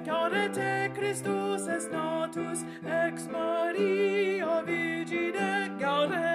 Gaude te Christus es natus, ex Maria Virgine, gaude